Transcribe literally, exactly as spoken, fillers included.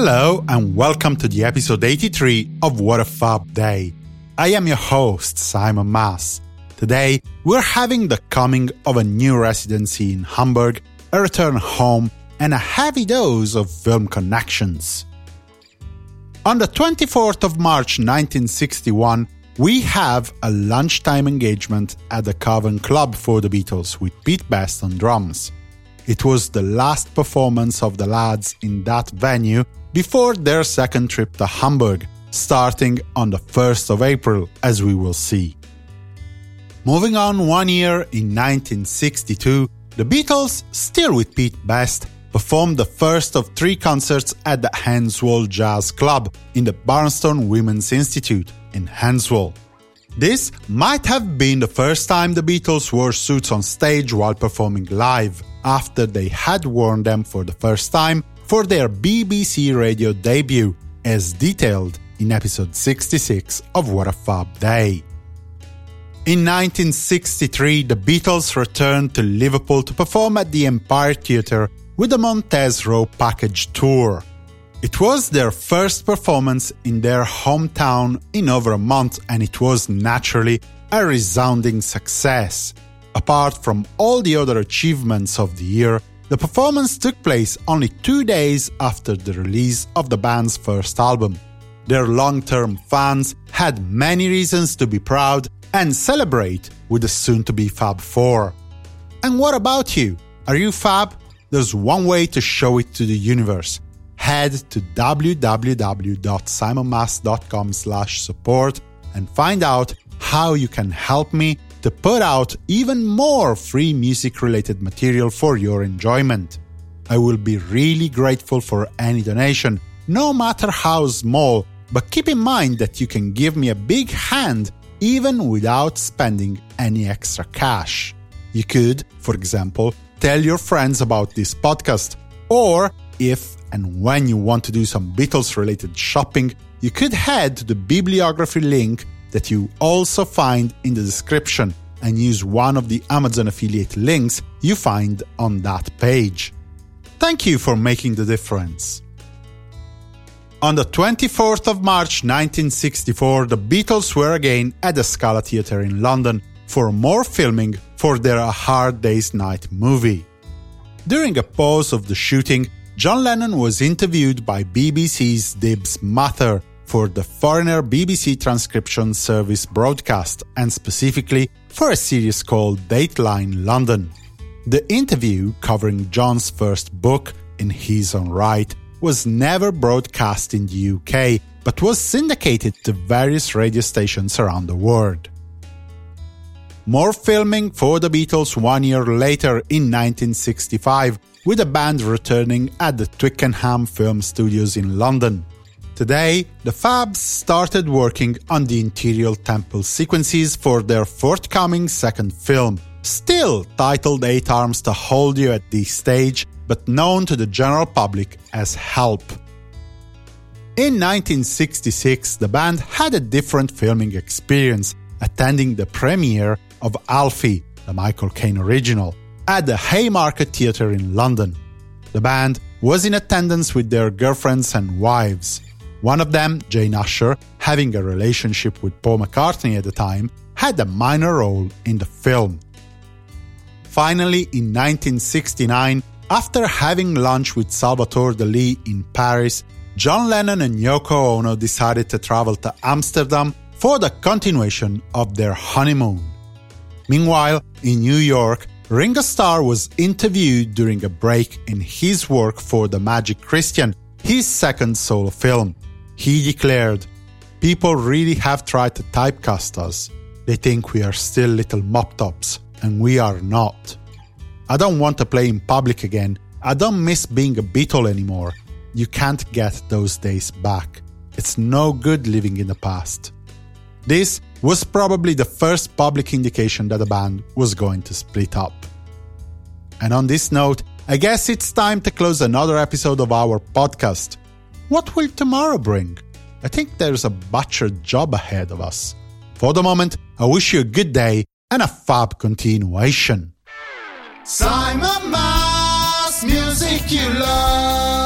Hello and welcome to the episode eighty-three of What a Fab Day. I am your host, Simon Mas. Today, we're having the coming of a new residency in Hamburg, a return home, and a heavy dose of film connections. On the twenty-fourth of March nineteen sixty-one, we have a lunchtime engagement at the Cavern Club for the Beatles with Pete Best on drums. It was the last performance of the lads in that venue before their second trip to Hamburg, starting on the first of April, as we will see. Moving on one year, in nineteen sixty-two, the Beatles, still with Pete Best, performed the first of three concerts at the Henswall Jazz Club in the Barnstone Women's Institute in Henswall. This might have been the first time the Beatles wore suits on stage while performing live, after they had worn them for the first time for their B B C radio debut, as detailed in episode sixty-six of What a Fab Day. In nineteen sixty-three, the Beatles returned to Liverpool to perform at the Empire Theatre with the Montez Row Package Tour. It was their first performance in their hometown in over a month, and it was naturally a resounding success. Apart from all the other achievements of the year, the performance took place only two days after the release of the band's first album. Their long-term fans had many reasons to be proud and celebrate with the soon-to-be Fab Four. And what about you? Are you fab? There's one way to show it to the universe. Head to w w w dot simon mas dot com slash support and find out how you can help me to put out even more free music-related material for your enjoyment. I will be really grateful for any donation, no matter how small, but keep in mind that you can give me a big hand even without spending any extra cash. You could, for example, tell your friends about this podcast, or if and when you want to do some Beatles-related shopping, you could head to the bibliography link that you also find in the description and use one of the Amazon affiliate links you find on that page. Thank you for making the difference. On the twenty-fourth of March nineteen sixty-four, the Beatles were again at the Scala Theatre in London for more filming for their A Hard Day's Night movie. During a pause of the shooting, John Lennon was interviewed by B B C's Dibs Mather for the Foreigner B B C Transcription Service broadcast, and specifically for a series called Dateline London. The interview, covering John's first book, In His Own Right, was never broadcast in the U K, but was syndicated to various radio stations around the world. More filming for the Beatles one year later in nineteen sixty-five, with the band returning at the Twickenham Film Studios in London. Today, the Fabs started working on the interior temple sequences for their forthcoming second film, still titled Eight Arms to Hold You at this stage, but known to the general public as Help. In nineteen sixty-six, the band had a different filming experience, attending the premiere of Alfie, the Michael Caine original, at the Haymarket Theatre in London. The band was in attendance with their girlfriends and wives. One of them, Jane Asher, having a relationship with Paul McCartney at the time, had a minor role in the film. Finally, in nineteen sixty-nine, after having lunch with Salvatore Dali in Paris, John Lennon and Yoko Ono decided to travel to Amsterdam for the continuation of their honeymoon. Meanwhile, in New York, Ringo Starr was interviewed during a break in his work for The Magic Christian, his second solo film. He declared, "People really have tried to typecast us. They think we are still little mop-tops, and we are not. I don't want to play in public again. I don't miss being a Beatle anymore. You can't get those days back. It's no good living in the past." This was probably the first public indication that the band was going to split up. And on this note, I guess it's time to close another episode of our podcast. What will tomorrow bring? I think there's a butchered job ahead of us. For the moment, I wish you a good day and a fab continuation. Simon Mas, music you love.